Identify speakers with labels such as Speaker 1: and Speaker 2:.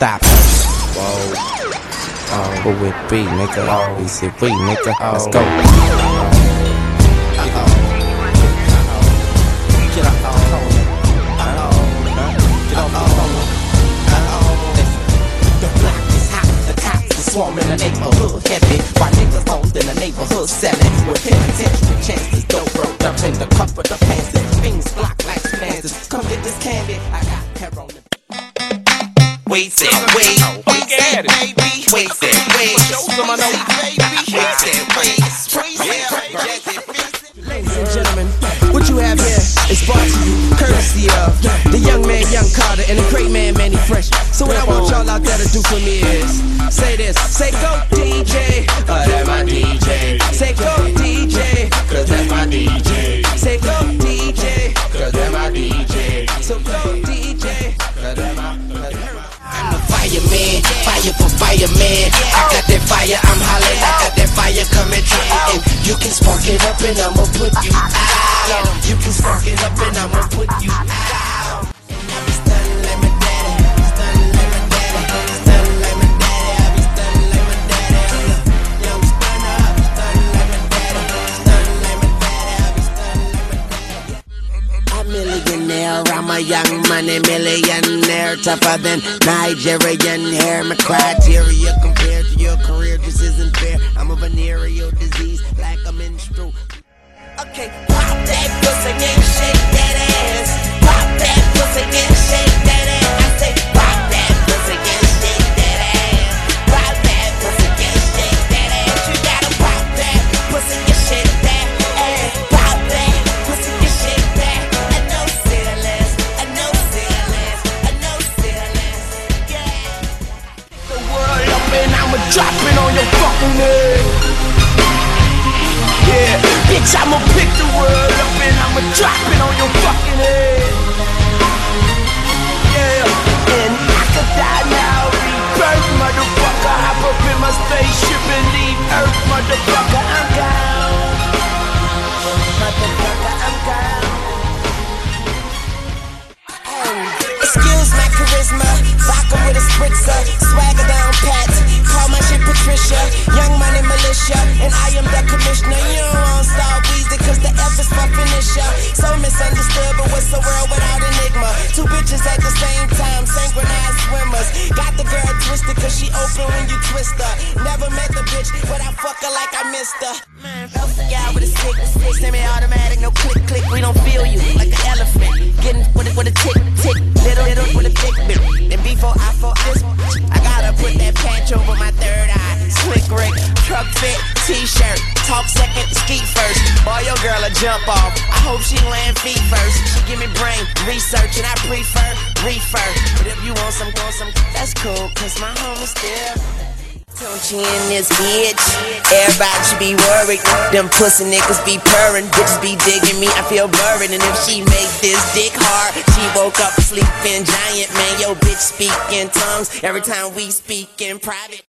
Speaker 1: stop. Whoa. Who it be, nigga? We said we, nigga. Let's go.
Speaker 2: Swarming the neighborhood heavy, while niggas homes in the neighborhood selling with penitentiary chances. Dope rolled up in the cup of the pants, things block like stances. Come get this candy, I got hair on the. Wait that, wait that, baby. Wait that, wait. Ladies and gentlemen, what you have here is brought to you courtesy of the young man, Young Carter, and the great man, Manny Fresh. So what I want y'all out there to do for me is say this, say go DJ, that's my DJ. Say go DJ, cause that's my DJ. Say go DJ, cause that's my DJ. So go DJ, cause that's my. I'm the fireman, fire for fireman. I got that fire, I'm hollering, I got that fire coming through. And you can spark it up and I'ma put you out. You can spark it up and I'ma put you out. I be stunning like my daddy, stunning like my daddy, stunning like my daddy. I be stunning like my daddy. Young stunner, I be stunning like my daddy, stunning like my daddy. I be stunning like my daddy. I'm millionaire, I'm a young money millionaire, tougher than Nigerian hair. My criteria compared to your career just isn't fair. I'm a venereal disease like a menstrual. Okay, pop that pussy and shake that ass. Pop that pussy and shake that ass. I say pop that pussy and shake that ass. Pop that pussy and shake that ass. You gotta pop that pussy and shake that ass. Pop that pussy and shake that. I know say the less, I know say the less, I know say the less. Yeah. The world up and I'ma drop it on your fucking head. Yeah, bitch, I'ma pick the world up and I'ma drop it on your fucking head. Yeah, and I could die now, rebirth, motherfucker. Hop up in my spaceship and leave Earth, motherfucker. I'm gone, motherfucker, I'm gone. Excuse my charisma, vodka with a spritzer, swagger down pat, call my shit Patricia, young money militia, and I am the commissioner. You don't want Star Weezy cause the F is for finisher. So misunderstood, but what's the world without enigma? Two bitches at the same time, synchronized swimmers. Got the girl twisted cause she open when you twist her. Never met the bitch, but I fuck her like I missed her. Man, guy with a stick, semi-automatic, no click, click. We don't feel you like an elephant. Getting with a tick, tick, little with a thick bit. And before I fuck this, I gotta put that patch over my third eye. Slick Rick, truck fit, t-shirt, talk second, ski first. Boy, your girl a jump off. I hope she land feet first. She give me brain research and I prefer refer. But if you want some, that's cool, cause my home is still. Don't you in this bitch? Everybody should be worried. Them pussy niggas be purring, bitches be digging me. I feel buried, and if she make this dick hard, she woke up sleeping giant. Man, yo bitch speak in tongues every time we speak in private.